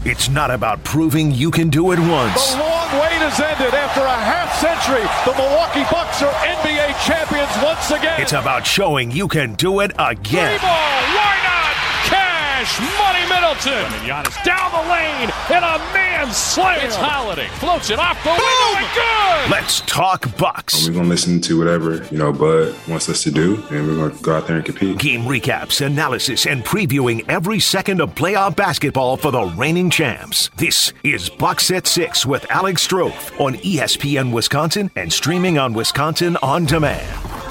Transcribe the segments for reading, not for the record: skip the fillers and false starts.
It's not about proving you can do it once. The long wait has ended. After a half-century, the Milwaukee Bucks are NBA champions once again. It's about showing you can do it again. Three ball, why not? Cash Money Middleton. And Giannis down the lane in a man slam. It's Holiday. Floats it off the window and good. Let's talk Bucks. We're going to listen to whatever, Bud wants us to do, and we're going to go out there and compete. Game recaps, analysis, and previewing every second of playoff basketball for the reigning champs. This is Bucks at 6 with Alex Strofe on ESPN Wisconsin and streaming on Wisconsin On Demand.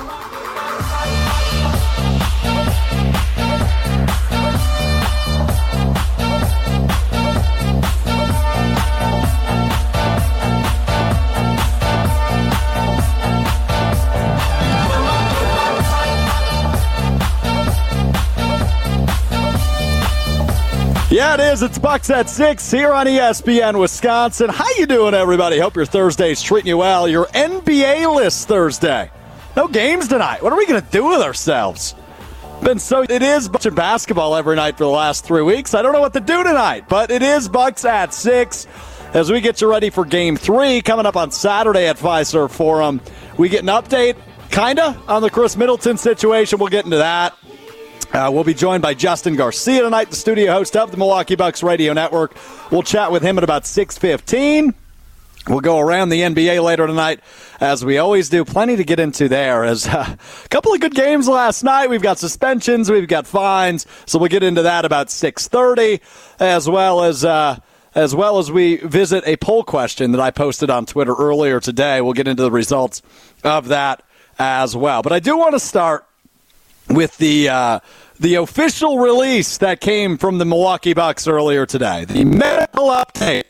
Yeah, it is. It's Bucks at 6 here on ESPN Wisconsin. How you doing, everybody? Hope your Thursday's treating you well. Your NBA list Thursday. No games tonight. What are we going to do with ourselves? It is Bucks basketball every night for the last 3 weeks. I don't know what to do tonight, but it is Bucks at 6 as we get you ready for Game 3 coming up on Saturday at Fiserv Forum. We get an update, on the Chris Middleton situation. We'll get into that. We'll be joined by Justin Garcia tonight, the studio host of the Milwaukee Bucks Radio Network. We'll chat with him at about 6:15. We'll go around the NBA later tonight, as we always do. Plenty to get into there. As a couple of good games last night. We've got suspensions, we've got fines, so we'll get into that about 6:30, as well as we visit a poll question that I posted on Twitter earlier today. We'll get into the results of that as well. But I do want to start with the official release that came from the Milwaukee Bucks earlier today. The medical update,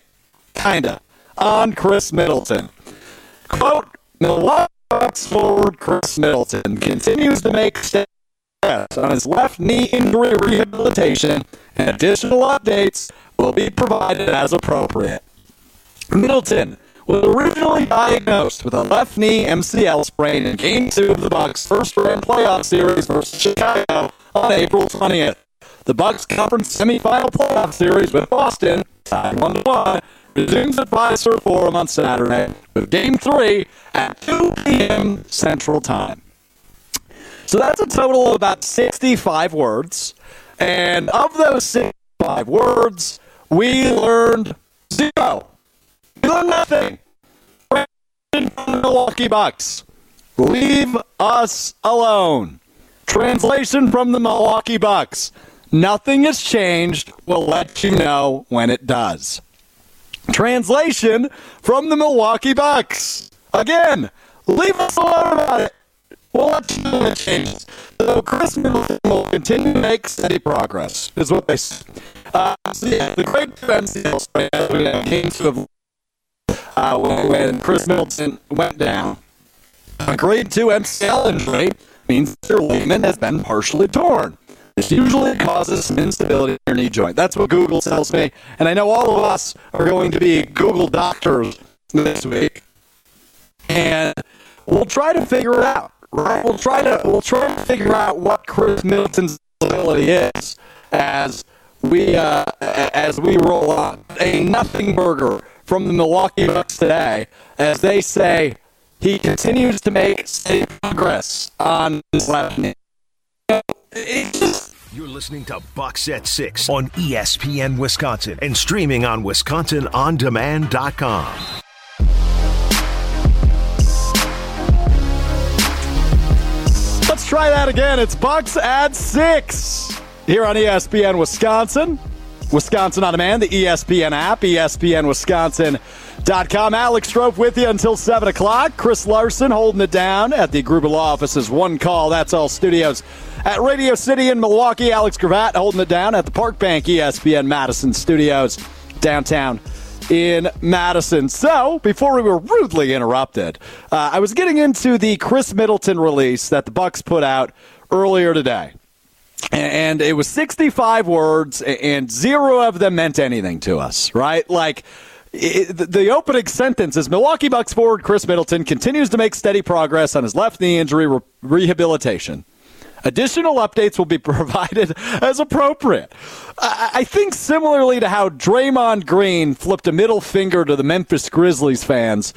on Chris Middleton. Quote, Milwaukee Bucks forward Chris Middleton continues to make steps on his left knee injury rehabilitation, and additional updates will be provided as appropriate. Middleton was originally diagnosed with a left knee MCL sprain in Game 2 of the Bucks' first-round playoff series versus Chicago on April 20th. The Bucks' conference semifinal playoff series with Boston, tied 1-1, resumes at Fiserv Forum on Saturday with Game 3 at 2 p.m. Central Time. So that's a total of about 65 words. And of those 65 words, we learned 0. We learned nothing from the Milwaukee Bucks. Leave us alone. Translation from the Milwaukee Bucks. Nothing has changed. We'll let you know when it does. Translation from the Milwaukee Bucks. Again, leave us alone about it. We'll let you know when it changes. So Chris Middleton will continue to make steady progress, is what they say. The great MCL sprain came to when Chris Middleton went down. A grade 2 MCL injury means your ligament has been partially torn. This usually causes some instability in your knee joint. That's what Google tells me. And I know all of us are going to be Google doctors this week. And we'll try to figure it out, right? We'll try to figure out what Chris Middleton's ability is as we roll on. A nothing burger from the Milwaukee Bucks today, as they say he continues to make steady progress on his left knee. You're listening to Bucks at 6 on ESPN Wisconsin and streaming on WisconsinOnDemand.com. Let's try that again. It's Bucks at 6 here on ESPN Wisconsin. Wisconsin On Demand, the ESPN app, ESPNWisconsin.com. Alex Strofe with you until 7 o'clock. Chris Larson holding it down at the Gruber Law Office's One Call, That's All Studios at Radio City in Milwaukee. Alex Gravatt holding it down at the Park Bank ESPN Madison Studios downtown in Madison. So, before we were rudely interrupted, I was getting into the Chris Middleton release that the Bucks put out earlier today. And it was 65 words, and 0 of them meant anything to us, right? Like, the opening sentence is, Milwaukee Bucks forward Chris Middleton continues to make steady progress on his left knee injury rehabilitation. Additional updates will be provided as appropriate. I think similarly to how Draymond Green flipped a middle finger to the Memphis Grizzlies fans,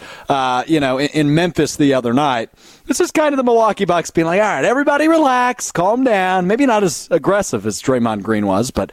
in Memphis the other night, this is kind of the Milwaukee Bucks being like, all right, everybody relax, calm down. Maybe not as aggressive as Draymond Green was, but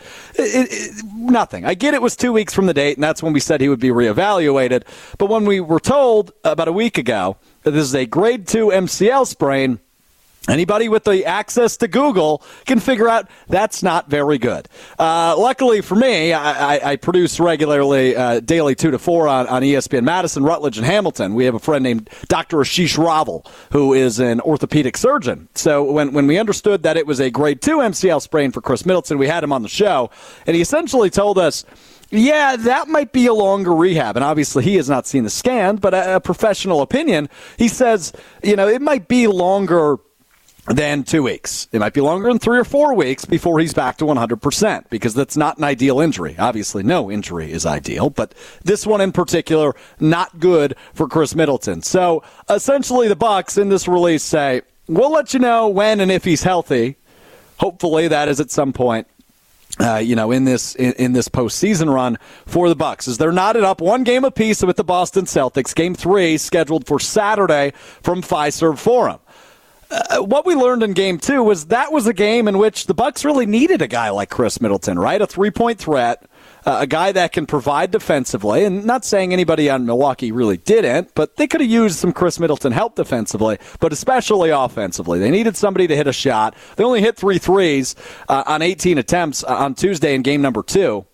nothing. I get it was 2 weeks from the date, and that's when we said he would be reevaluated. But when we were told about a week ago that this is a grade 2 MCL sprain, anybody with the access to Google can figure out that's not very good. Luckily for me, I produce regularly daily 2 to 4 on ESPN Madison, Rutledge, and Hamilton. We have a friend named Dr. Ashish Raval, who is an orthopedic surgeon. So when we understood that it was a grade 2 MCL sprain for Chris Middleton, we had him on the show, and he essentially told us, yeah, that might be a longer rehab. And obviously he has not seen the scan, but a professional opinion, he says, it might be longer than 2 weeks. It might be longer than 3 or 4 weeks before he's back to 100%, because that's not an ideal injury. Obviously, no injury is ideal, but this one in particular, not good for Chris Middleton. So essentially the Bucks in this release say, we'll let you know when and if he's healthy. Hopefully that is at some point. In this postseason run for the Bucks, as they're knotted up 1 game apiece with the Boston Celtics. Game 3 scheduled for Saturday from Fiserv Forum. What we learned in Game 2 was that was a game in which the Bucks really needed a guy like Chris Middleton, right? A 3-point threat, a guy that can provide defensively. And not saying anybody on Milwaukee really didn't, but they could have used some Chris Middleton help defensively, but especially offensively. They needed somebody to hit a shot. They only hit 3 threes on 18 attempts on Tuesday in game number 2.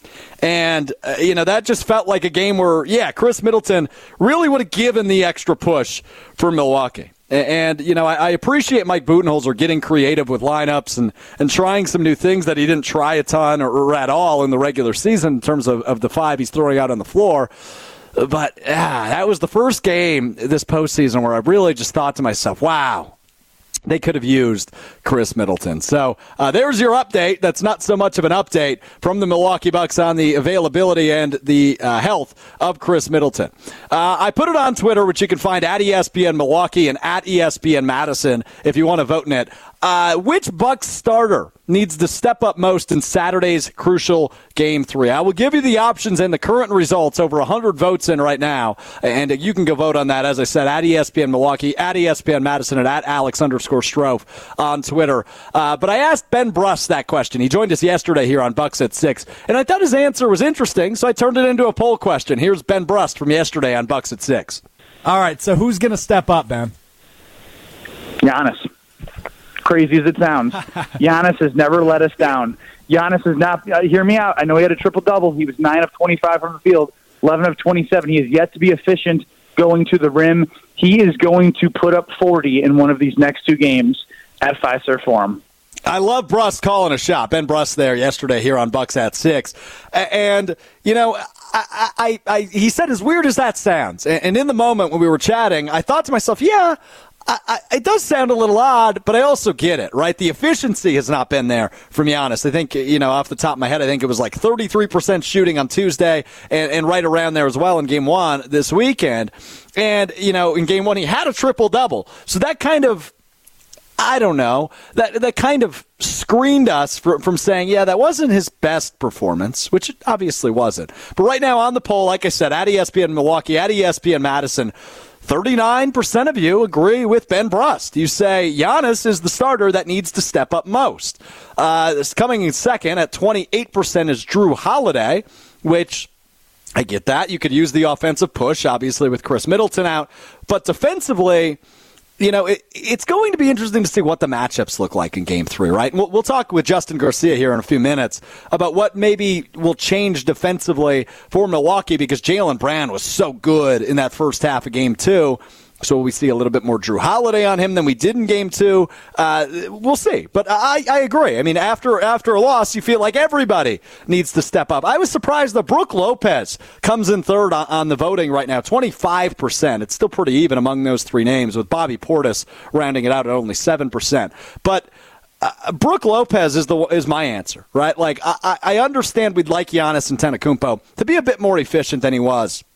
And, that just felt like a game where, Chris Middleton really would have given the extra push for Milwaukee. And, I appreciate Mike Budenholzer getting creative with lineups and trying some new things that he didn't try a ton or at all in the regular season in terms of the 5 he's throwing out on the floor. But that was the first game this postseason where I really just thought to myself, wow, they could have used Chris Middleton. So there's your update. That's not so much of an update from the Milwaukee Bucks on the availability and the health of Chris Middleton. I put it on Twitter, which you can find at ESPN Milwaukee and at ESPN Madison if you want to vote in it. Which Bucks starter needs to step up most in Saturday's crucial Game 3? I will give you the options and the current results. Over 100 votes in right now, and you can go vote on that, as I said, at ESPN Milwaukee, at ESPN Madison, and at Alex_Strofe on Twitter. But I asked Ben Brust that question. He joined us yesterday here on Bucks at 6, and I thought his answer was interesting, so I turned it into a poll question. Here's Ben Brust from yesterday on Bucks at 6. All right, so who's going to step up, Ben? Giannis. Crazy as it sounds, Giannis has never let us down. Giannis is not, hear me out, I know he had a triple-double. He was 9 of 25 from the field, 11 of 27. He is yet to be efficient going to the rim. He is going to put up 40 in one of these next 2 games at Fiserv Forum. I love Brust calling a shot. Ben Brust there yesterday here on Bucks at 6. And, he said, as weird as that sounds, and in the moment when we were chatting, I thought to myself, it does sound a little odd, but I also get it, right? The efficiency has not been there from Giannis. I think, off the top of my head, I think it was like 33% shooting on Tuesday and right around there as well in Game 1 this weekend. And, in Game 1, he had a triple-double. So that kind of, I don't know, that kind of screened us from saying, that wasn't his best performance, which it obviously wasn't. But right now on the poll, like I said, at ESPN Milwaukee, at ESPN Madison, 39% of you agree with Ben Brust. You say Giannis is the starter that needs to step up most. Coming in second at 28% is Jrue Holiday, which I get that. You could use the offensive push, obviously, with Chris Middleton out. But defensively, it's going to be interesting to see what the matchups look like in Game 3, right? And we'll talk with Justin Garcia here in a few minutes about what maybe will change defensively for Milwaukee, because Jaylen Brown was so good in that first half of Game 2. So we see a little bit more Jrue Holiday on him than we did in Game 2. We'll see. But I agree. I mean, after a loss, you feel like everybody needs to step up. I was surprised that Brook Lopez comes in third on the voting right now, 25%. It's still pretty even among those 3 names, with Bobby Portis rounding it out at only 7%. But Brook Lopez is my answer, right? Like, I understand we'd like Giannis Antetokounmpo to be a bit more efficient than he was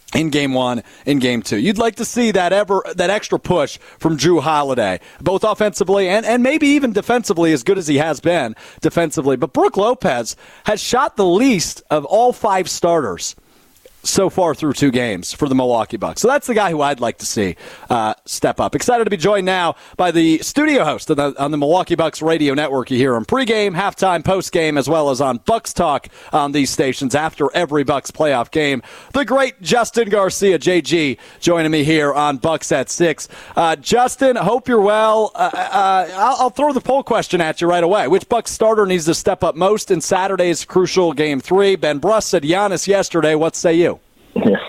in Game 1, in Game 2. You'd like to see that extra push from Jrue Holiday, both offensively and maybe even defensively, as good as he has been defensively. But Brook Lopez has shot the least of all 5 starters so far through 2 games for the Milwaukee Bucks. So that's the guy who I'd like to see step up. Excited to be joined now by the studio host on the Milwaukee Bucks radio network. You hear him pregame, halftime, postgame, as well as on Bucks Talk on these stations after every Bucks playoff game. The great Justin Garcia, JG, joining me here on Bucks at 6. Justin, hope you're well. I'll throw the poll question at you right away. Which Bucks starter needs to step up most in Saturday's crucial Game 3? Ben Bruss said Giannis yesterday. What say you? Yeah.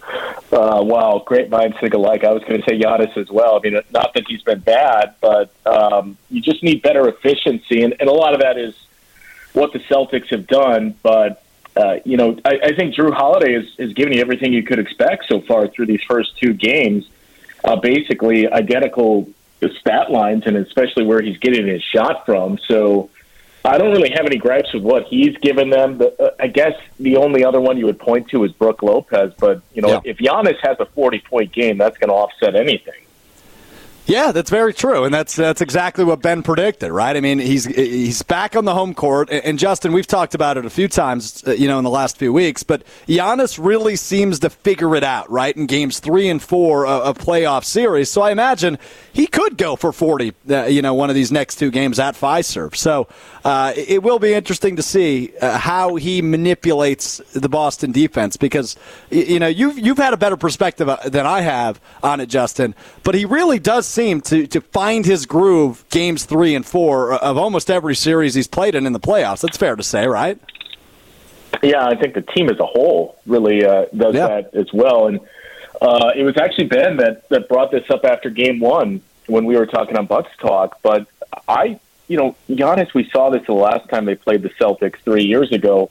Wow, great minds think alike. I was going to say Giannis as well. I mean, not that he's been bad, but you just need better efficiency, and a lot of that is what the Celtics have done. But, I think Jrue Holiday is giving you everything you could expect so far through these first 2 games, basically identical stat lines, and especially where he's getting his shot from. So I don't really have any gripes with what he's given them. I guess the only other one you would point to is Brook Lopez. But, if Giannis has a 40-point game, that's going to offset anything. Yeah, that's very true, and that's exactly what Ben predicted, right? I mean, he's back on the home court, and Justin, we've talked about it a few times, in the last few weeks, but Giannis really seems to figure it out, right, in games 3 and 4 of playoff series. So I imagine he could go for 40, one of these next 2 games at Fiserv. So it will be interesting to see how he manipulates the Boston defense, because you've had a better perspective than I have on it, Justin, but he really does seem to find his groove games 3 and 4 of almost every series he's played in the playoffs. That's fair to say, right? Yeah, I think the team as a whole really does that as well. And it was actually Ben that brought this up after Game 1 when we were talking on Bucks Talk. But Giannis, we saw this the last time they played the Celtics 3 years ago.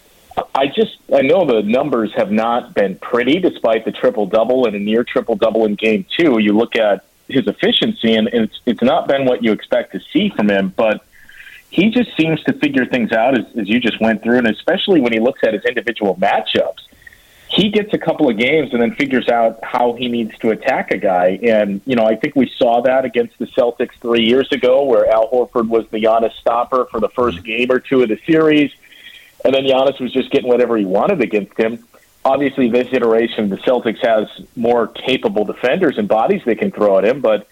I know the numbers have not been pretty despite the triple-double and a near triple-double in Game 2. You look at his efficiency, and it's not been what you expect to see from him, but he just seems to figure things out as you just went through, and especially when he looks at his individual matchups. He gets a couple of games and then figures out how he needs to attack a guy. And, I think we saw that against the Celtics 3 years ago where Al Horford was the Giannis stopper for the first game or 2 of the series, and then Giannis was just getting whatever he wanted against him. Obviously, this iteration, the Celtics has more capable defenders and bodies they can throw at him. But,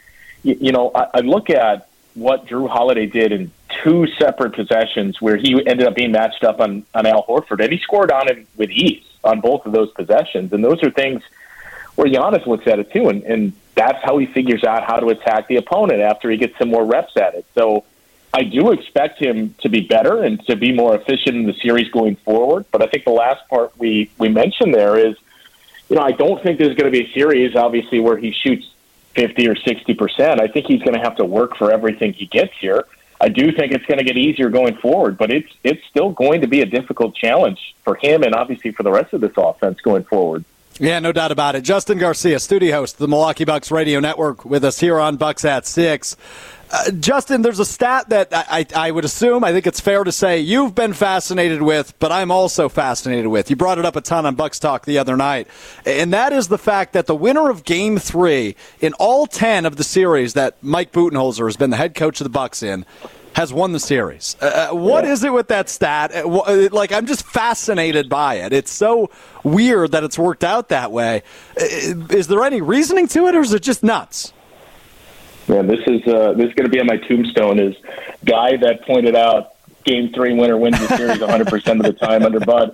I look at what Jrue Holiday did in 2 separate possessions where he ended up being matched up on Al Horford, and he scored on him with ease on both of those possessions. And those are things where Giannis looks at it too, and that's how he figures out how to attack the opponent after he gets some more reps at it. So I do expect him to be better and to be more efficient in the series going forward. But I think the last part we mentioned there is, I don't think there's going to be a series, obviously, where he shoots 50 or 60%. I think he's going to have to work for everything he gets here. I do think it's going to get easier going forward, but it's still going to be a difficult challenge for him and obviously for the rest of this offense going forward. Yeah, no doubt about it. Justin Garcia, studio host of the Milwaukee Bucks radio network, with us here on Bucks at 6. Justin, there's a stat that I would assume, I think it's fair to say, you've been fascinated with, but I'm also fascinated with. You brought it up a ton on Bucks Talk the other night, and that is the fact that the winner of Game 3 in all 10 of the series that Mike Budenholzer has been the head coach of the Bucks in has won the series. What is it with that stat? I'm just fascinated by it. It's so weird that it's worked out that way. Is there any reasoning to it, or is it just nuts? Yeah, this is going to be on my tombstone. Is guy that pointed out Game 3 winner wins the series 100% of the time under Bud.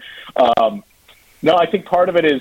No, I think part of it is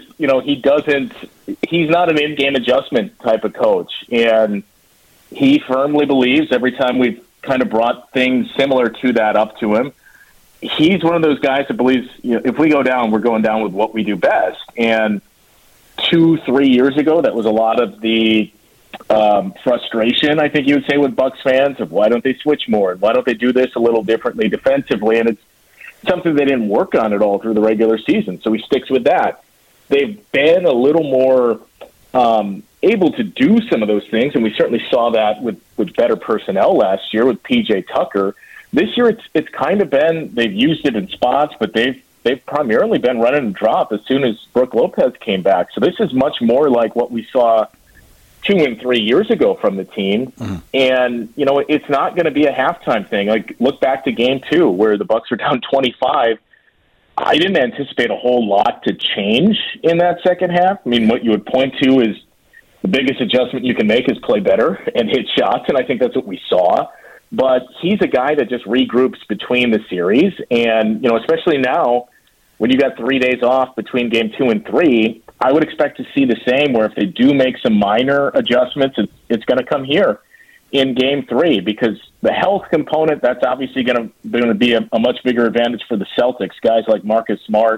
he's not an in-game adjustment type of coach, and he firmly believes every time we've kind of brought things similar to that up to him, he's one of those guys that believes if we go down, we're going down with what we do best. And 2-3 years ago, that was a lot of the frustration, I think you would say, with Bucks fans of why don't they switch more and why don't they do this a little differently defensively, and it's something they didn't work on at all through the regular season, so he sticks with that. They've been a little more able to do some of those things, and we certainly saw that with better personnel last year with P.J. Tucker. This year it's kind of been, they've used it in spots, but they've they've primarily been run and drop as soon as Brook Lopez came back. So this is much more like what we saw 2 and 3 years ago from the team. Mm-hmm. And, you know, it's not going to be a halftime thing. Like, look back to game 2 where the Bucks were down 25. I didn't anticipate a whole lot to change in that second half. I mean, what you would point to is the biggest adjustment you can make is play better and hit shots, and I think that's what we saw. But he's a guy that just regroups between the series, and, you know, especially now when you got 3 days off between game 2 and 3, I would expect to see the same, where if they do make some minor adjustments, it's going to come here in game 3, because the health component, that's obviously going to be a much bigger advantage for the Celtics. Guys like Marcus Smart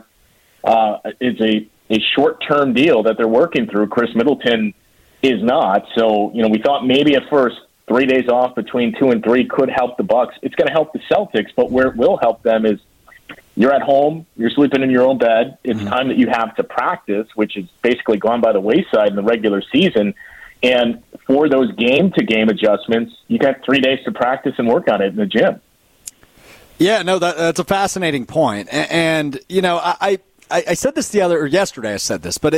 is a short-term deal that they're working through. Chris Middleton is not. So, you know, we thought maybe at first 3 days off between 2 and 3 could help the Bucks. It's going to help the Celtics, but where it will help them is you're at home, you're sleeping in your own bed. It's time that you have to practice, which is basically gone by the wayside in the regular season. And for those game-to-game adjustments, you got 3 days to practice and work on it in the gym. Yeah, no, that's a fascinating point. And you know, I said this yesterday I said this, but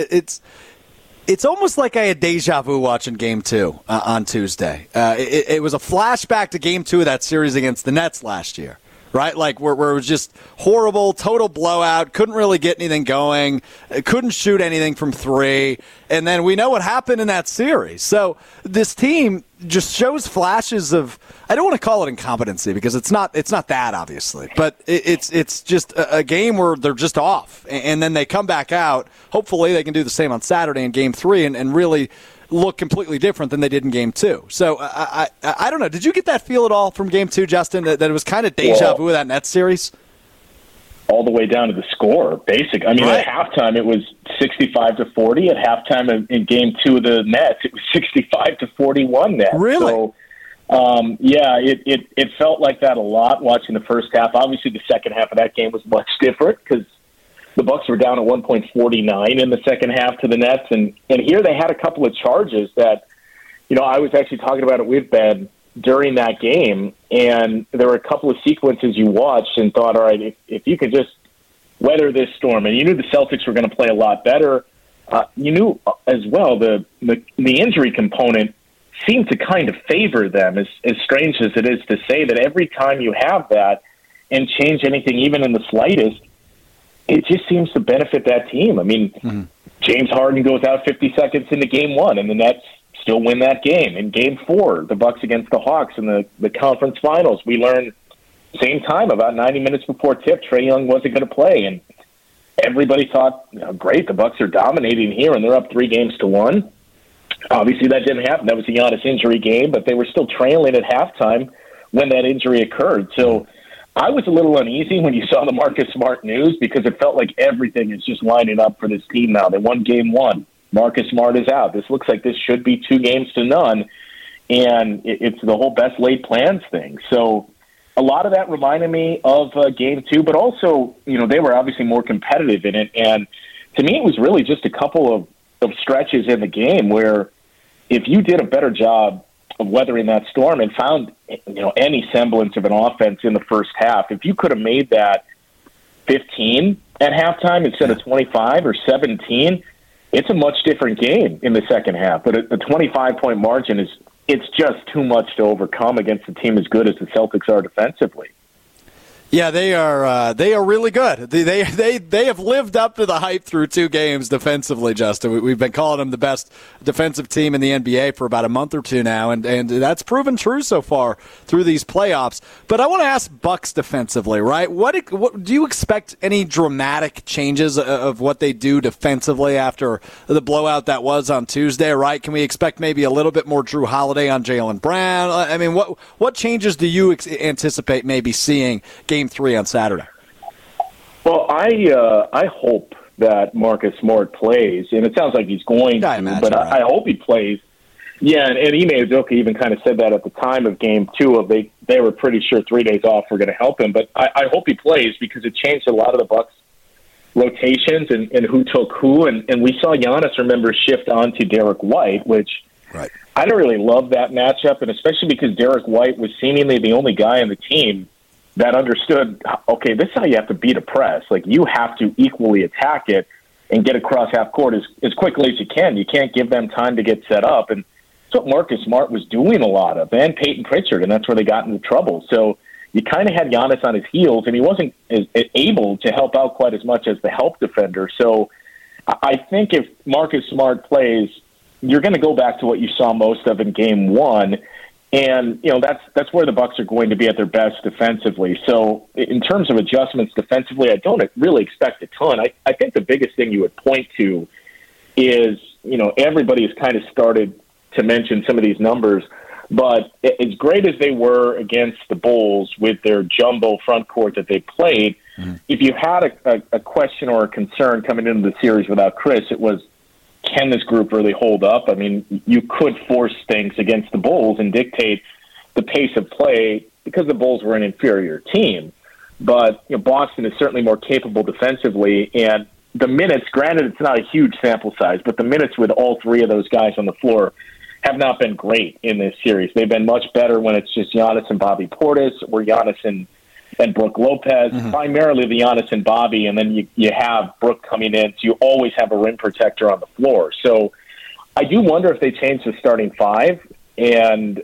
it's almost like I had deja vu watching Game 2 on Tuesday. It was a flashback to Game 2 of that series against the Nets last year. Right, like where it was just horrible, total blowout, couldn't really get anything going, couldn't shoot anything from 3, and then we know what happened in that series. So this team just shows flashes of, I don't want to call it incompetency because it's not that, obviously, but it's just a game where they're just off, and then they come back out. Hopefully they can do the same on Saturday in Game 3 and really look completely different than they did in Game 2. So I don't know. Did you get that feel at all from Game 2, Justin, that it was kind of deja vu of that Nets series? All the way down to the score, basic. I mean, At halftime it was 65-40. At halftime in Game 2 of the Nets, it was 65-41 Nets. Really? So, it felt like that a lot watching the first half. Obviously, the second half of that game was much different because the Bucks were down at 1.49 in the second half to the Nets, and here they had a couple of charges that, you know, I was actually talking about it with Ben during that game, and there were a couple of sequences you watched and thought, all right, if you could just weather this storm, and you knew the Celtics were going to play a lot better, you knew as well the injury component seemed to kind of favor them, as strange as it is to say that every time you have that and change anything even in the slightest, it just seems to benefit that team. I mean, James Harden goes out 50 seconds into Game 1, and the Nets still win that game. In Game 4, the Bucks against the Hawks in the conference finals, we learned same time, about 90 minutes before tip, Trae Young wasn't going to play, and everybody thought, you know, great, the Bucks are dominating here, and they're up 3-1. Obviously, that didn't happen. That was a Giannis injury game, but they were still trailing at halftime when that injury occurred. So I was a little uneasy when you saw the Marcus Smart news because it felt like everything is just lining up for this team now. They won Game 1. Marcus Smart is out. This looks like this should be 2-0, and it's the whole best laid plans thing. So a lot of that reminded me of Game 2, but also, you know, they were obviously more competitive in it. And to me, it was really just a couple of stretches in the game where if you did a better job of weathering that storm and found, you know, any semblance of an offense in the first half, if you could have made that 15 at halftime instead of 25 or 17, it's a much different game in the second half. But a 25-point margin it's just too much to overcome against a team as good as the Celtics are defensively. Yeah, they are really good. They have lived up to the hype through 2 games defensively, Justin. We've been calling them the best defensive team in the NBA for about a month or 2 now, and that's proven true so far through these playoffs. But I want to ask Bucks defensively, right? What do you expect any dramatic changes of what they do defensively after the blowout that was on Tuesday, right? Can we expect maybe a little bit more Drew Holiday on Jaylen Brown? I mean, what changes do you anticipate maybe seeing Game 3 on Saturday? Well, I hope that Marcus Smart plays, and it sounds like he's going to, but I hope he plays. Yeah, and Ime Udoka even kind of said that at the time of Game 2. They were pretty sure 3 days off were going to help him, but I hope he plays because it changed a lot of the Bucks' rotations and who took who, and we saw Giannis, remember, shift on to Derek White, which I don't really love that matchup, and especially because Derek White was seemingly the only guy on the team that understood, okay, this is how you have to beat a press. Like, you have to equally attack it and get across half court as quickly as you can. You can't give them time to get set up. And that's what Marcus Smart was doing a lot of, and Peyton Pritchard, and that's where they got into trouble. So you kind of had Giannis on his heels, and he wasn't able to help out quite as much as the help defender. So I think if Marcus Smart plays, you're going to go back to what you saw most of in Game 1, and that's where the Bucks are going to be at their best defensively. So in terms of adjustments defensively, I don't really expect a ton. I think the biggest thing you would point to is, everybody has kind of started to mention some of these numbers, but as great as they were against the Bulls with their jumbo front court that they played, if you had a question or a concern coming into the series without Chris, it was, can this group really hold up? I mean, you could force things against the Bulls and dictate the pace of play because the Bulls were an inferior team. But Boston is certainly more capable defensively, and the minutes, granted it's not a huge sample size, but the minutes with all three of those guys on the floor have not been great in this series. They've been much better when it's just Giannis and Bobby Portis, or Giannis and Brook Lopez, primarily the Giannis and Bobby, and then you have Brook coming in, so you always have a rim protector on the floor. So I do wonder if they change the starting five, and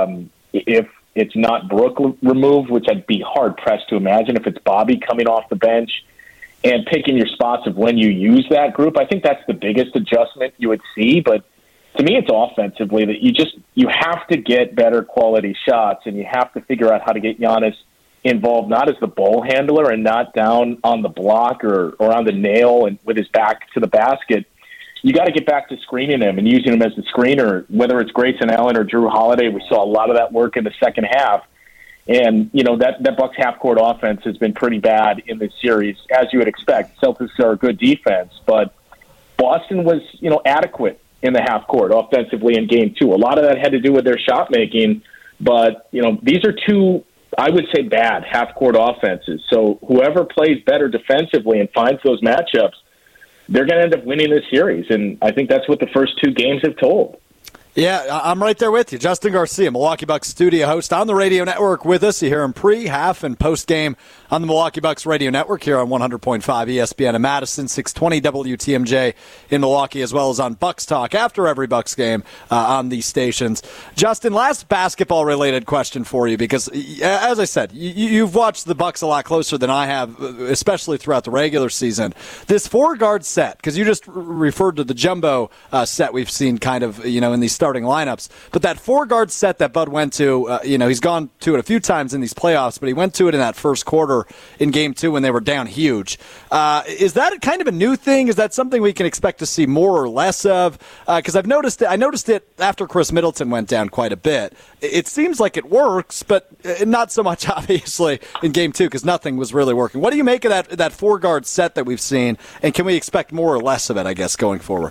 if it's not Brook removed, which I'd be hard-pressed to imagine, if it's Bobby coming off the bench and picking your spots of when you use that group. I think that's the biggest adjustment you would see, but to me, it's offensively that you have to get better quality shots, and you have to figure out how to get Giannis involved, not as the ball handler and not down on the block or on the nail and with his back to the basket. You got to get back to screening him and using him as the screener, whether it's Grayson Allen or Drew Holiday. We saw a lot of that work in the second half. And, that Bucks half-court offense has been pretty bad in this series, as you would expect. Celtics are a good defense, but Boston was, adequate in the half court offensively in Game 2. A lot of that had to do with their shot making, but these are two, I would say, bad half court offenses. So whoever plays better defensively and finds those matchups, they're going to end up winning this series, and I think that's what the first two games have told. Yeah, I'm right there with you. Justin Garcia, Milwaukee Bucks studio host on the radio network with us. You hear him pre, half, and post-game on the Milwaukee Bucks radio network here on 100.5 ESPN in Madison, 620 WTMJ in Milwaukee, as well as on Bucks Talk after every Bucks game on these stations. Justin, last basketball-related question for you, because, as I said, you've watched the Bucks a lot closer than I have, especially throughout the regular season. This four-guard set, because you just referred to the jumbo set we've seen kind of, in these starting lineups. But that four-guard set that Bud went to, he's gone to it a few times in these playoffs, but he went to it in that first quarter in Game 2 when they were down huge. Is that kind of a new thing? Is that something we can expect to see more or less of? Because I noticed it after Chris Middleton went down quite a bit. It seems like it works, but not so much, obviously, in Game 2 because nothing was really working. What do you make of that four-guard set that we've seen, and can we expect more or less of it, I guess, going forward?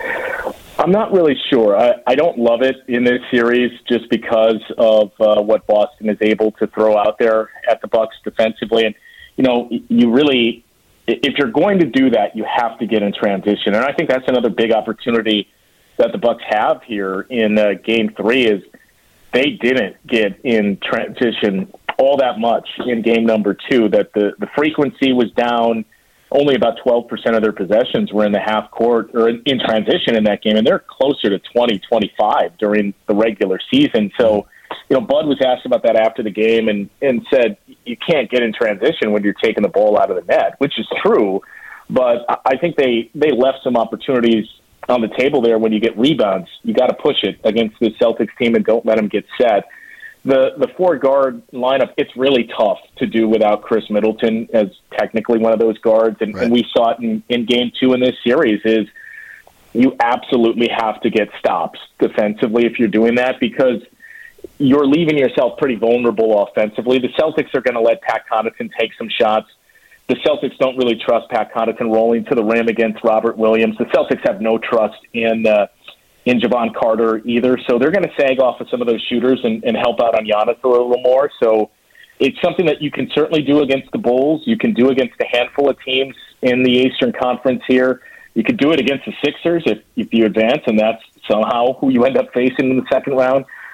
I'm not really sure. I don't love it in this series just because of what Boston is able to throw out there at the Bucks defensively. And, you really, if you're going to do that, you have to get in transition. And I think that's another big opportunity that the Bucks have here in Game 3 is they didn't get in transition all that much in game number 2, that the frequency was down. Only about 12% of their possessions were in the half court or in transition in that game, and they're closer to 20-25 during the regular season. So, Bud was asked about that after the game and said you can't get in transition when you're taking the ball out of the net, which is true. But I think they left some opportunities on the table there when you get rebounds. You got to push it against the Celtics team and don't let them get set. The four-guard lineup, it's really tough to do without Chris Middleton as technically one of those guards. And, right. And we saw it in Game 2 in this series is you absolutely have to get stops defensively if you're doing that because you're leaving yourself pretty vulnerable offensively. The Celtics are going to let Pat Connaughton take some shots. The Celtics don't really trust Pat Connaughton rolling to the rim against Robert Williams. The Celtics have no trust in Javon Carter either. So they're going to sag off of some of those shooters and help out on Giannis a little more. So it's something that you can certainly do against the Bulls. You can do against a handful of teams in the Eastern Conference here. You could do it against the Sixers if you advance, and that's somehow who you end up facing in the second round.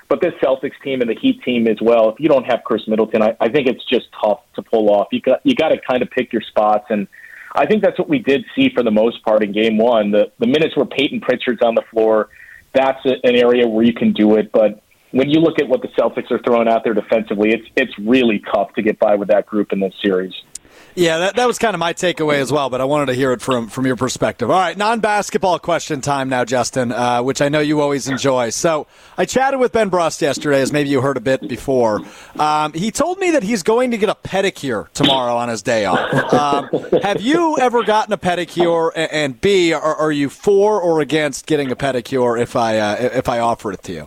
But this Celtics team and the Heat team as well, if you don't have Chris Middleton, I think it's just tough to pull off. You got to kind of pick your spots, and I think that's what we did see for the most part in Game 1. The minutes where Peyton Pritchard's on the floor, that's an area where you can do it. But when you look at what the Celtics are throwing out there defensively, it's really tough to get by with that group in this series. Yeah, that was kind of my takeaway as well, but I wanted to hear it from your perspective. All right, non-basketball question time now, Justin, which I know you always enjoy. So I chatted with Ben Brust yesterday, as maybe you heard a bit before. He told me that he's going to get a pedicure tomorrow on his day off. Have you ever gotten a pedicure? And B, are you for or against getting a pedicure if I offer it to you?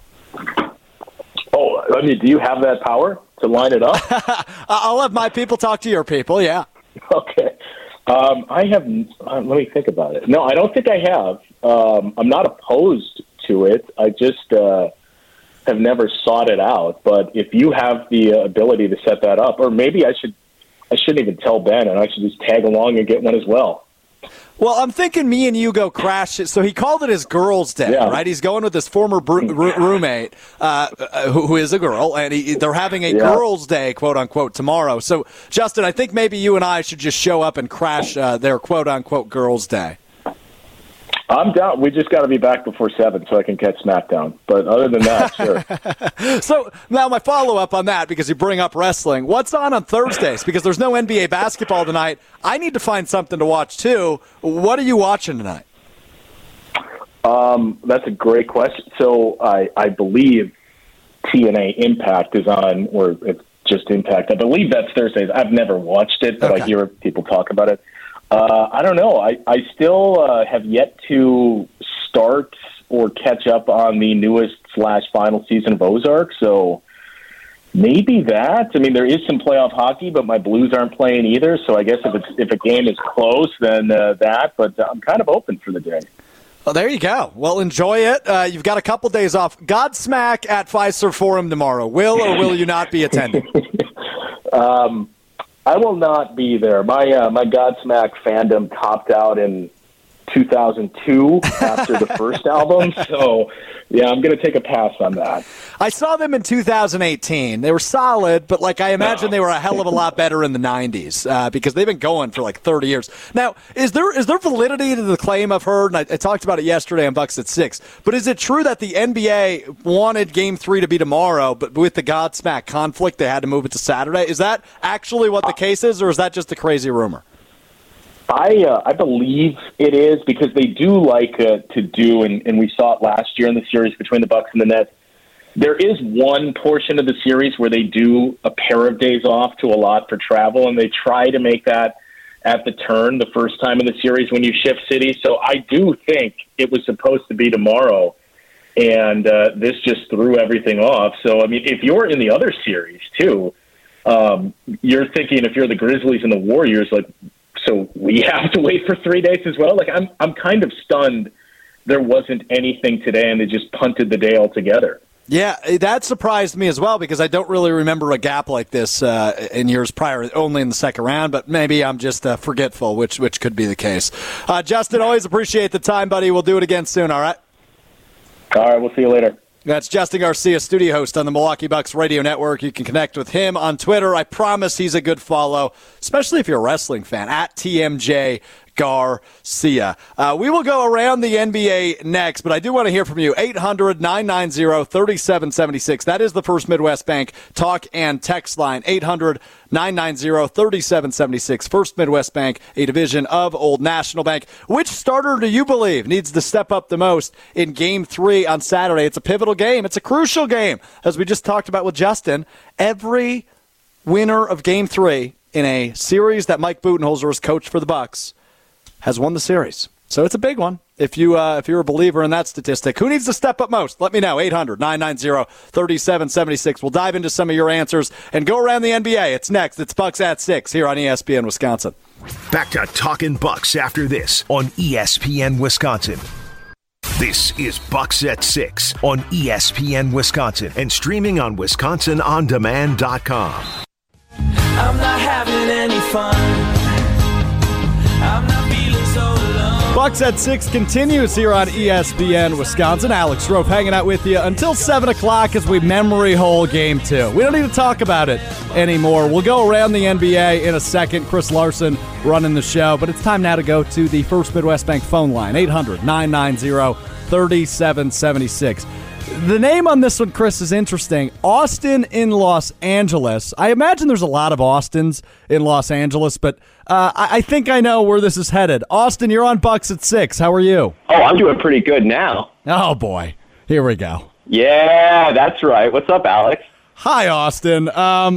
Oh, I mean, do you have that power to line it up? I'll have my people talk to your people, yeah. Okay. I have. Let me think about it. No, I don't think I have. I'm not opposed to it. I just have never sought it out. But if you have the ability to set that up, or maybe I shouldn't even tell Ben, and I should just tag along and get one as well. Well, I'm thinking me and you go crash it. So he called it his girls' day, right? He's going with his former roommate, who is a girl, and they're having a girls' day, quote unquote, tomorrow. So, Justin, I think maybe you and I should just show up and crash their quote unquote girls' day. I'm down. We just got to be back before 7 so I can catch SmackDown. But other than that, sure. So now my follow-up on that, because you bring up wrestling, what's on Thursdays? Because there's no NBA basketball tonight. I need to find something to watch, too. What are you watching tonight? That's a great question. So I believe TNA Impact is on, or it's just Impact. I believe that's Thursdays. I've never watched it, but I hear people talk about it. I don't know. I still have yet to start or catch up on the newest / final season of Ozark, so maybe that. I mean, there is some playoff hockey, but my Blues aren't playing either, so I guess if a game is close, then that, but I'm kind of open for the day. Well, there you go. Well, enjoy it. You've got a couple days off. Godsmack at Fiserv Forum tomorrow. Will or will you not be attending? I will not be there. My Godsmack fandom topped out in 2002 after the first album, so yeah, I'm going to take a pass on that. I saw them in 2018. They were solid, but I imagine they were a hell of a lot better in the 90s because they've been going for 30 years. Now, is there validity to the claim I've heard, and I talked about it yesterday on Bucks at 6, but is it true that the NBA wanted Game 3 to be tomorrow, but with the Godsmack conflict, they had to move it to Saturday? Is that actually what the case is, or is that just a crazy rumor? I believe it is, because they do like to do, and we saw it last year in the series between the Bucks and the Nets. There is one portion of the series where they do a pair of days off to allot for travel, and they try to make that at the turn the first time in the series when you shift cities. So I do think it was supposed to be tomorrow, and this just threw everything off. So, I mean, if you're in the other series, too, you're thinking, if you're the Grizzlies and the Warriors, so we have to wait for 3 days as well? I'm kind of stunned there wasn't anything today, and they just punted the day altogether. Yeah, that surprised me as well, because I don't really remember a gap like this in years prior, only in the second round, but maybe I'm just forgetful, which could be the case. Justin, always appreciate the time, buddy. We'll do it again soon, all right? All right, we'll see you later. That's Justin Garcia, studio host on the Milwaukee Bucks Radio Network. You can connect with him on Twitter. I promise he's a good follow, especially if you're a wrestling fan, at TMJ Garcia. We will go around the NBA next, but I do want to hear from you. 800-990-3776. That is the First Midwest Bank talk and text line. 800-990-3776. First Midwest Bank, a division of Old National Bank. Which starter do you believe needs to step up the most in Game 3 on Saturday? It's a pivotal game. It's a crucial game. As we just talked about with Justin, every winner of Game 3 in a series that Mike Budenholzer has coached for the Bucks has won the series. So it's a big one if you're a believer in that statistic. Who needs to step up most? Let me know. 800-990-3776. We'll dive into some of your answers and go around the NBA. It's next. It's Bucks at 6 here on ESPN Wisconsin. Back to Talkin' Bucks after this on ESPN Wisconsin. This is Bucks at 6 on ESPN Wisconsin and streaming on WisconsinOnDemand.com. I'm not having any fun. I'm not feeling so alone. Bucks at 6 continues here on ESPN Wisconsin. Alex Strofe hanging out with you until 7 o'clock as we memory hole Game 2. We don't need to talk about it anymore. We'll go around the NBA in a second. Chris Larson running the show, but it's time now to go to the First Midwest Bank phone line, 800-990-3776. The name on this one, Chris, is interesting. Austin in Los Angeles. I imagine there's a lot of Austins in Los Angeles, but I think I know where this is headed. Austin, you're on Bucks at 6. How are you? Oh, I'm doing pretty good now. Oh, boy. Here we go. Yeah, that's right. What's up, Alex? Hi, Austin.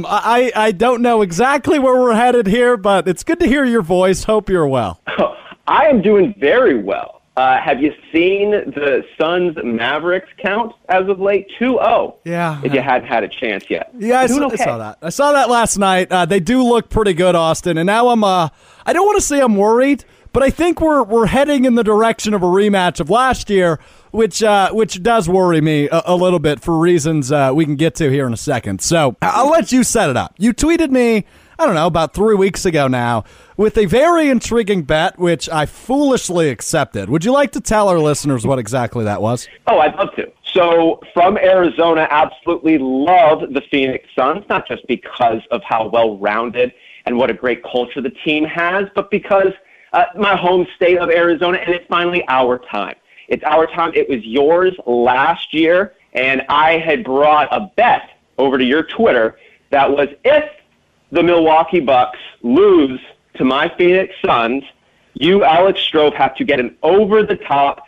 I don't know exactly where we're headed here, but it's good to hear your voice. Hope you're well. I am doing very well. Have you seen the Suns Mavericks count as of late? 2-0. Yeah. If you hadn't had a chance yet. Yeah, I saw that. I saw that last night. They do look pretty good, Austin. And now I don't want to say I'm worried, but I think we're heading in the direction of a rematch of last year, which does worry me a little bit for reasons we can get to here in a second. So I'll let you set it up. You tweeted me, I don't know, about 3 weeks ago now, with a very intriguing bet, which I foolishly accepted. Would you like to tell our listeners what exactly that was? Oh, I'd love to. So from Arizona, absolutely love the Phoenix Suns, not just because of how well-rounded and what a great culture the team has, but because my home state of Arizona, and it's finally our time. It's our time. It was yours last year, and I had brought a bet over to your Twitter that was if the Milwaukee Bucks lose to my Phoenix Suns, you, Alex Strofe, have to get an over-the-top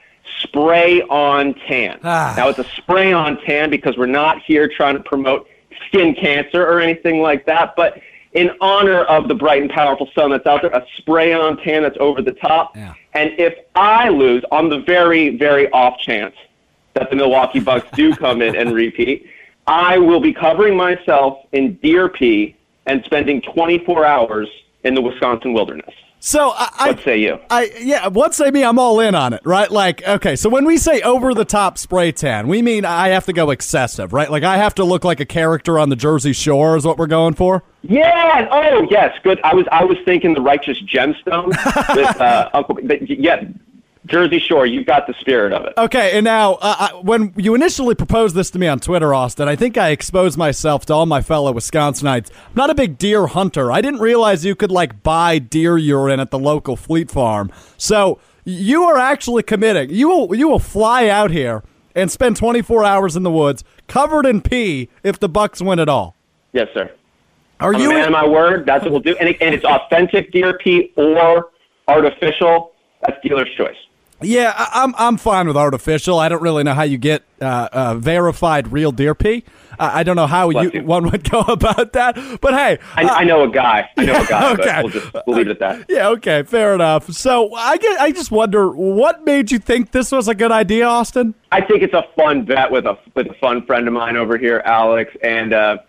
spray-on tan. Now, it's a spray-on tan because we're not here trying to promote skin cancer or anything like that, but in honor of the bright and powerful sun that's out there, a spray-on tan that's over the top. Yeah. And if I lose, on the very, very off chance that the Milwaukee Bucks do come in and repeat, I will be covering myself in deer pee and spending 24 hours in the Wisconsin wilderness. So what say you? What say me? I'm all in on it, right? Like, okay, so when we say over-the-top spray tan, we mean I have to go excessive, right? Like I have to look like a character on the Jersey Shore is what we're going for? Yeah. Oh, yes. Good. I was thinking the Righteous Gemstone with Uncle. Yeah. Jersey Shore, you've got the spirit of it. Okay, and now, when you initially proposed this to me on Twitter, Austin, I think I exposed myself to all my fellow Wisconsinites. I'm not a big deer hunter. I didn't realize you could, buy deer urine at the local Fleet Farm. So you are actually committing. You will fly out here and spend 24 hours in the woods covered in pee if the Bucks win it all. Yes, sir. I'm a man of my word. That's what we'll do. And it's authentic deer pee or artificial. That's dealer's choice. Yeah, I'm fine with artificial. I don't really know how you get verified real deer pee. I don't know how one would go about that. But hey, I know a guy. Okay. But we'll leave it at that. Yeah, okay, fair enough. So I just wonder, what made you think this was a good idea, Austin? I think it's a fun bet with a fun friend of mine over here, Alex. And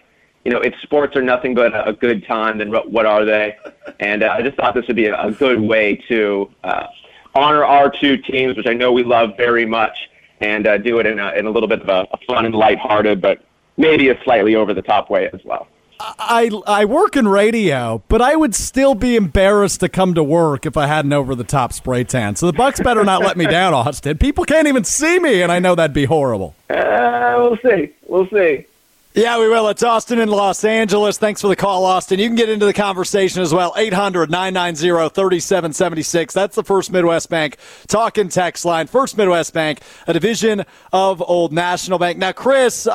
if sports are nothing but a good time, then what are they? And I just thought this would be a good way to honor our two teams, which I know we love very much, and do it in a little bit of a fun and lighthearted, but maybe a slightly over-the-top way as well. I work in radio, but I would still be embarrassed to come to work if I had an over-the-top spray tan. So the Bucks better not let me down, Austin. People can't even see me, and I know that'd be horrible. We'll see. Yeah, we will. It's Austin in Los Angeles. Thanks for the call, Austin. You can get into the conversation as well. 800-990-3776. That's the First Midwest Bank talking text line. First Midwest Bank, a division of Old National Bank. Now, Chris,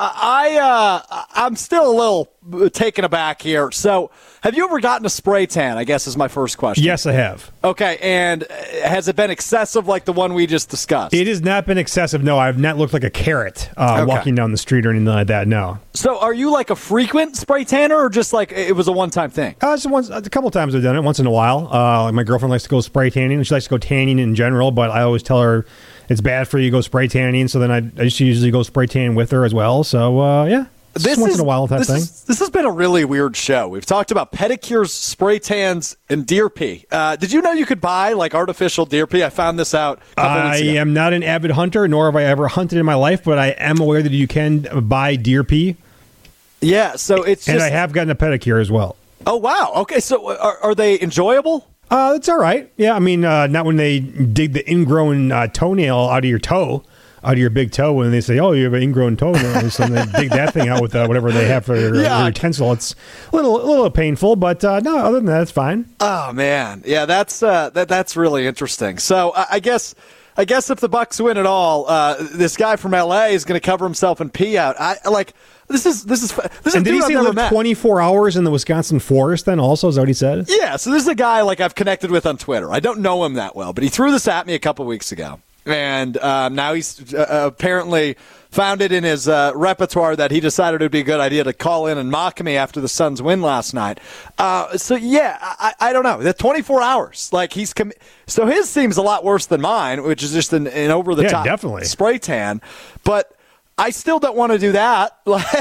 I'm still a little taken aback here. So have you ever gotten a spray tan, I guess is my first question. Yes, I have. Okay, and has it been excessive like the one we just discussed? It has not been excessive, no. I've not looked like a carrot walking down the street or anything like that, no. So are you like a frequent spray tanner or just like it was a one-time thing? A couple times I've done it, once in a while. My girlfriend likes to go spray tanning. She likes to go tanning in general, but I always tell her it's bad for you to go spray tanning, so then I usually go spray tanning with her as well. So, yeah. Once in a while type thing. This has been a really weird show. We've talked about pedicures, spray tans, and deer pee. Did you know you could buy artificial deer pee? I found this out a couple weeks ago. I am not an avid hunter, nor have I ever hunted in my life, but I am aware that you can buy deer pee. Yeah, so it's just... And I have gotten a pedicure as well. Oh, wow. Okay, so are they enjoyable? It's all right. Yeah, I mean, not when they dig the ingrown toenail out of your toe, out of your big toe, when they say, "Oh, you have an ingrown toenail," so they dig that thing out with whatever they have for their utensil. It's a little painful, but no, other than that, it's fine. Oh man, yeah, that's really interesting. So I guess if the Bucks win it all, this guy from LA is going to cover himself and pee out. This is. And did he say live 24 hours in the Wisconsin forest? Then also, is that what he said? Yeah. So this is a guy I've connected with on Twitter. I don't know him that well, but he threw this at me a couple weeks ago, and now he's apparently found it in his repertoire that he decided it would be a good idea to call in and mock me after the Suns win last night. So yeah, I don't know. The 24 hours, so his seems a lot worse than mine, which is just an over the top spray tan, but I still don't want to do that.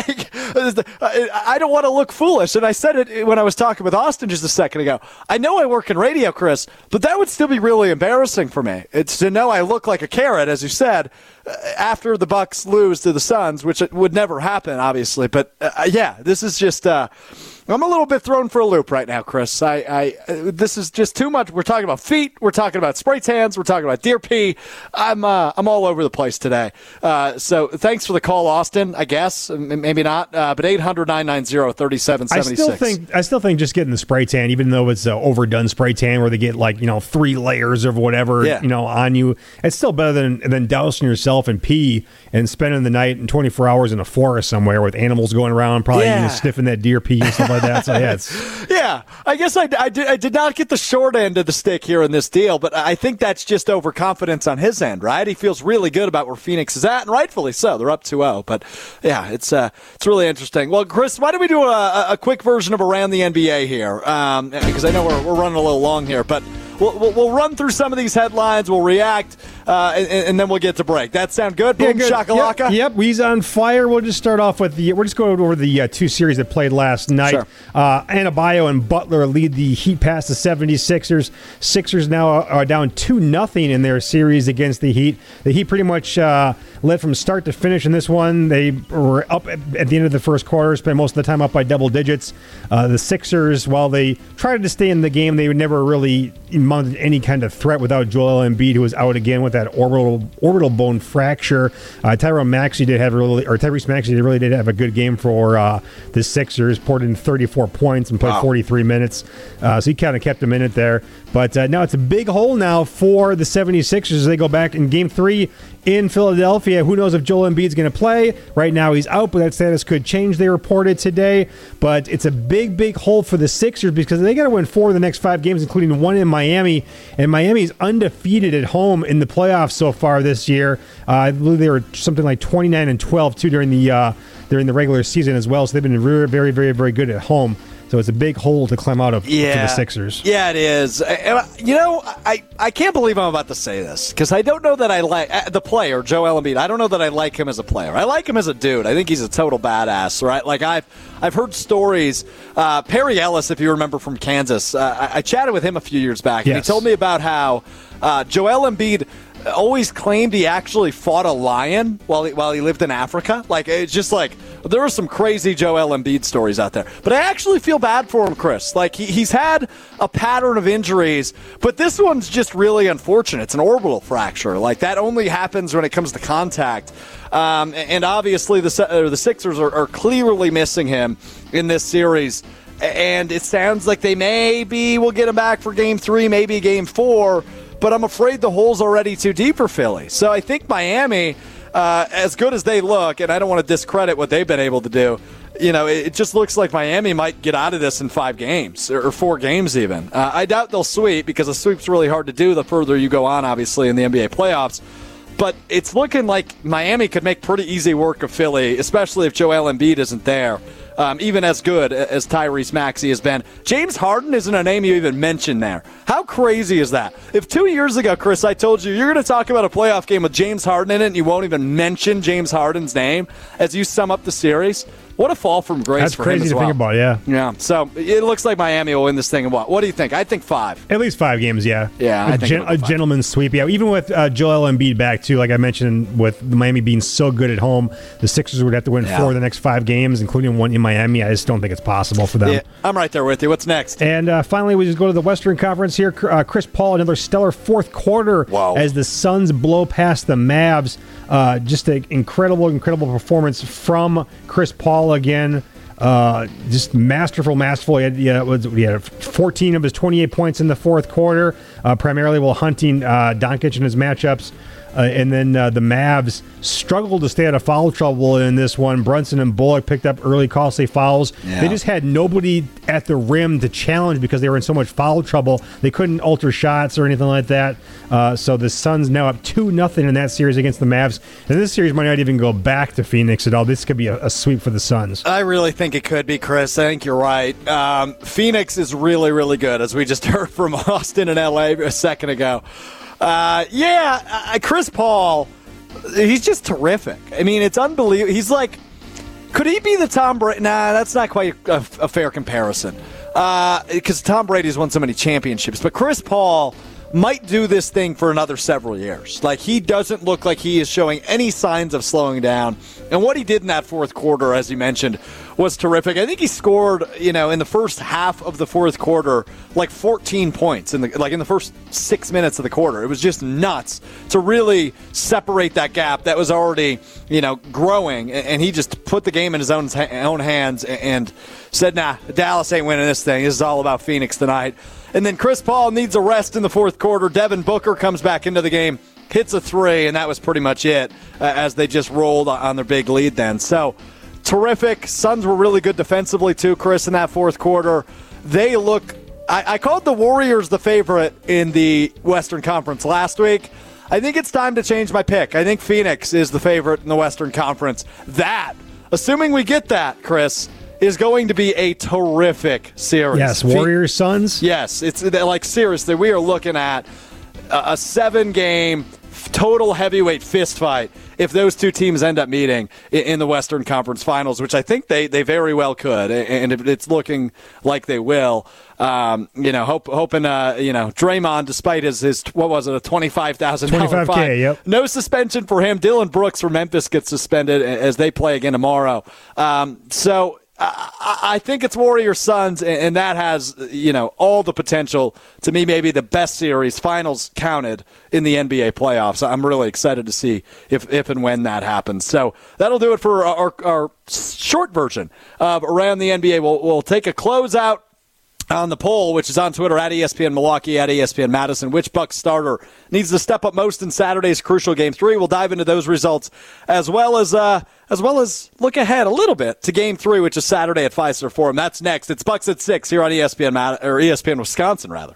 I don't want to look foolish. And I said it when I was talking with Austin just a second ago. I know I work in radio, Chris, but that would still be really embarrassing for me. It's to know I look like a carrot, as you said, after the Bucks lose to the Suns, which would never happen, obviously. But yeah, this is just. I'm a little bit thrown for a loop right now, Chris. This is just too much. We're talking about feet. We're talking about spray tans. We're talking about deer pee. I'm all over the place today. So thanks for the call, Austin. I guess maybe not, but 800-990-3776. I still think just getting the spray tan, even though it's an overdone spray tan where they get 3 layers of whatever on you, it's still better than dousing yourself in pee and spending the night in 24 hours in a forest somewhere with animals going around, probably sniffing that deer pee and stuff like that. So yeah, I guess I did not get the short end of the stick here in this deal, but I think that's just overconfidence on his end, right? He feels really good about where Phoenix is at, and rightfully so. They're up 2-0, but yeah, it's really interesting. Well, Chris, why don't we do a quick version of Around the NBA here? Because I know we're running a little long here, but we'll run through some of these headlines. We'll react, and then we'll get to break. That sound good? Boom, good. shakalaka? Yep, he's on fire. We'll just start off with we'll just go over the 2 series that played last night. Sure. Adebayo and Butler lead the Heat past the 76ers. Sixers now are down 2-0 in their series against the Heat. The Heat pretty much led from start to finish in this one. They were up at the end of the first quarter, spent most of the time up by double digits. The Sixers, while they tried to stay in the game, they never really mounted any kind of threat without Joel Embiid, who was out again with that orbital bone fracture. Tyrese Maxey really did have a good game for the Sixers, poured in 34 points and played 43 minutes. So he kind of kept them in it there. But now it's a big hole now for the 76ers as they go back in Game 3 in Philadelphia. Who knows if Joel Embiid's going to play? Right now he's out, but that status could change, they reported today. But it's a big hole for the Sixers because they got to win 4 of the next 5 games, including 1 in Miami. And Miami's undefeated at home in the playoffs so far this year. I believe they were something like 29-12 too during the regular season as well. So they've been very, very, very, very good at home. So it's a big hole to climb out of for the Sixers. Yeah, it is. I can't believe I'm about to say this because I don't know that I like the player, Joel Embiid. I don't know that I like him as a player. I like him as a dude. I think he's a total badass, right? Like I've heard stories. Perry Ellis, if you remember from Kansas, I chatted with him a few years back, and he told me about how Joel Embiid always claimed he actually fought a lion while he lived in Africa. Like, it's just like there are some crazy Joel Embiid stories out there. But I actually feel bad for him, Chris. Like, he's had a pattern of injuries, but this one's just really unfortunate. It's an orbital fracture. Like, that only happens when it comes to contact. And obviously the Sixers are clearly missing him in this series. And it sounds like they maybe will get him back for Game 3, maybe Game 4. But I'm afraid the hole's already too deep for Philly. So I think Miami, as good as they look, and I don't want to discredit what they've been able to do, it just looks like Miami might get out of this in 5 games or 4 games even. I doubt they'll sweep because a sweep's really hard to do the further you go on, obviously, in the NBA playoffs. But it's looking like Miami could make pretty easy work of Philly, especially if Joel Embiid isn't there. Even as good as Tyrese Maxey has been. James Harden isn't a name you even mentioned there. How crazy is that? If 2 years ago, Chris, I told you you're going to talk about a playoff game with James Harden in it and you won't even mention James Harden's name as you sum up the series, What a fall from grace That's for crazy him as to well. think about, yeah. Yeah, so it looks like Miami will win this thing in what? What do you think? I think 5. At least 5 games, yeah. Yeah, I think a gentleman's sweep. Yeah, even with Joel Embiid back too. Like I mentioned, with Miami being so good at home, the Sixers would have to win 4 of the next 5 games, including one in Miami. I just don't think it's possible for them. Yeah, I'm right there with you. What's next? And finally, we just go to the Western Conference here. Chris Paul, another stellar fourth quarter as the Suns blow past the Mavs. Just an incredible performance from Chris Paul again. Just masterful. He had 14 of his 28 points in the fourth quarter, primarily while hunting Doncic in his matchups. And then the Mavs struggled to stay out of foul trouble in this one. Brunson and Bullock picked up early costly fouls. Yeah. They just had nobody at the rim to challenge because they were in so much foul trouble. They couldn't alter shots or anything like that. So the Suns now up 2-0 in that series against the Mavs. And this series might not even go back to Phoenix at all. This could be a sweep for the Suns. I really think it could be, Chris. I think you're right. Phoenix is really, really good, as we just heard from Austin and L.A. a second ago. Chris Paul, he's just terrific. I mean, it's unbelievable. He's like, could he be the Tom Brady? Nah, that's not quite a fair comparison. Because Tom Brady's won so many championships. But Chris Paul might do this thing for another several years. Like, he doesn't look like he is showing any signs of slowing down. And what he did in that fourth quarter, as you mentioned, was terrific. I think he scored, in the first half of the fourth quarter, like 14 points in the first 6 minutes of the quarter. It was just nuts to really separate that gap that was already, growing. And he just put the game in his own hands and said, nah, Dallas ain't winning this thing. This is all about Phoenix tonight. And then Chris Paul needs a rest in the fourth quarter. Devin Booker comes back into the game, hits a 3, and that was pretty much it as they just rolled on their big lead then. So, terrific. Suns were really good defensively too, Chris, in that fourth quarter. They look – I called the Warriors the favorite in the Western Conference last week. I think it's time to change my pick. I think Phoenix is the favorite in the Western Conference. That, assuming we get that, Chris – is going to be a terrific series. Yes, Warriors, Suns. Yes, it's like, seriously, we are looking at a 7-game total heavyweight fist fight if those two teams end up meeting in the Western Conference Finals, which I think they very well could, and it's looking like they will. Hoping Draymond, despite his what was it, a $25,000 fine. Yep. No suspension for him. Dylan Brooks from Memphis gets suspended as they play again tomorrow. I think it's Warriors Suns, and that has all the potential to me, maybe the best series, finals counted, in the NBA playoffs. I'm really excited to see if and when that happens. So that'll do it for our short version of Around the NBA. We'll take a closeout on the poll, which is on Twitter at ESPN Milwaukee, at ESPN Madison. Which Bucks starter needs to step up most in Saturday's crucial Game 3? We'll dive into those results as well as look ahead a little bit to Game 3, which is Saturday at Fiserv Forum. That's next. It's Bucks at 6 here on ESPN Wisconsin, rather.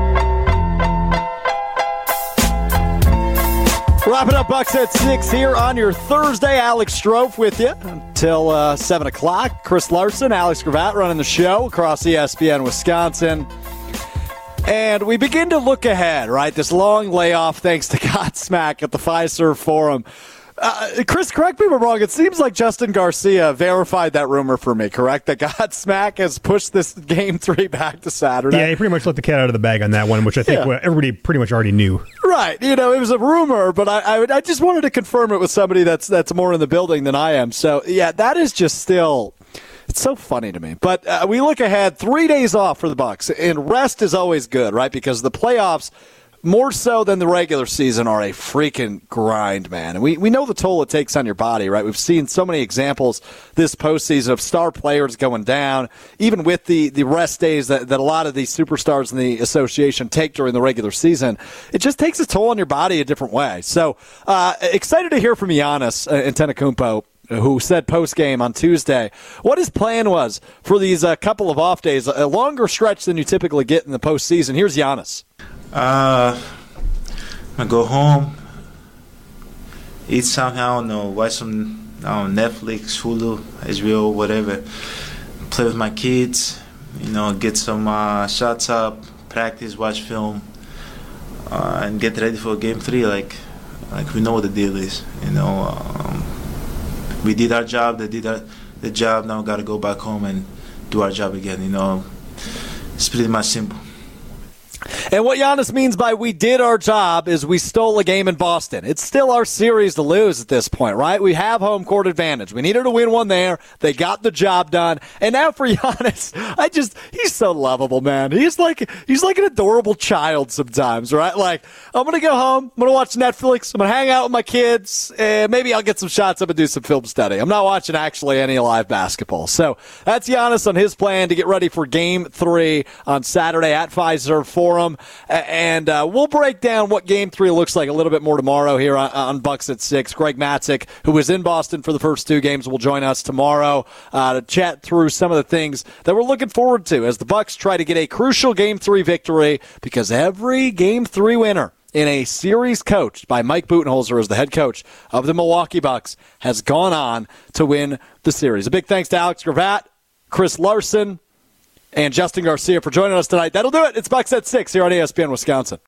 Wrapping up Bucks at 6 here on your Thursday. Alex Strofe with you until 7 o'clock. Chris Larson, Alex Gravatt running the show across ESPN Wisconsin. And we begin to look ahead, right? This long layoff thanks to Godsmack at the Fiserv Forum. Chris, correct me if I'm wrong. It seems like Justin Garcia verified that rumor for me, correct? That Godsmack has pushed this Game 3 back to Saturday. Yeah, he pretty much let the cat out of the bag on that one, which I think everybody pretty much already knew. Right. It was a rumor, but I just wanted to confirm it with somebody that's more in the building than I am. So, yeah, that is just still... It's so funny to me. But we look ahead, 3 days off for the Bucks, and rest is always good, right? Because the playoffs, more so than the regular season, are a freaking grind, man. And we know the toll it takes on your body, right? We've seen so many examples this postseason of star players going down, even with the rest days that a lot of these superstars in the association take during the regular season. It just takes a toll on your body a different way. So excited to hear from Giannis Antetokounmpo, who said post-game on Tuesday what his plan was for these couple of off days, a longer stretch than you typically get in the postseason. Here's Giannis. I go home, eat somehow, watch some Netflix, Hulu, HBO, whatever. Play with my kids, get some shots up, practice, watch film, and get ready for Game 3. Like we know what the deal is. We did our job. They the job. Now we got to go back home and do our job again. It's pretty much simple. And what Giannis means by we did our job is we stole a game in Boston. It's still our series to lose at this point, right? We have home court advantage. We needed to win one there. They got the job done. And now for Giannis, he's so lovable, man. He's like an adorable child sometimes, right? Like, I'm going to go home. I'm going to watch Netflix. I'm going to hang out with my kids. And maybe I'll get some shots up and do some film study. I'm not watching actually any live basketball. So that's Giannis on his plan to get ready for Game 3 on Saturday at Fiserv Forum. And we'll break down what Game 3 looks like a little bit more tomorrow here on Bucks at 6. Greg Matzek, who was in Boston for the first 2 games, will join us tomorrow to chat through some of the things that we're looking forward to as the Bucks try to get a crucial Game 3 victory, because every Game 3 winner in a series coached by Mike Budenholzer as the head coach of the Milwaukee Bucks has gone on to win the series. A big thanks to Alex Gravatt, Chris Larson, and Justin Garcia for joining us tonight. That'll do it. It's Bucks at 6 here on ESPN Wisconsin.